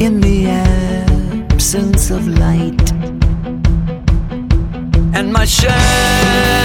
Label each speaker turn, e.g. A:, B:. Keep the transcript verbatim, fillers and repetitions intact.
A: in the absence of light, and my shadow